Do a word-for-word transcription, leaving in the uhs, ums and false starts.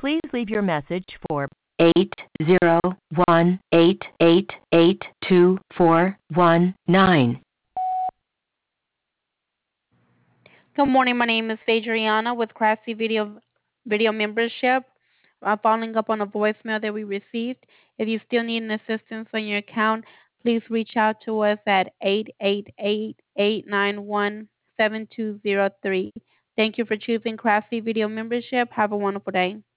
Please leave your message for eight zero one eight eight eight two four one nine. Good morning. My name is Adriana with Crafty Video Video Membership. Uh, following up on a voicemail that we received. If you still need an assistance on your account, please reach out to us at eight eight eight, eight nine one, seven two zero three. Thank you for choosing Crafty Video Membership. Have a wonderful day.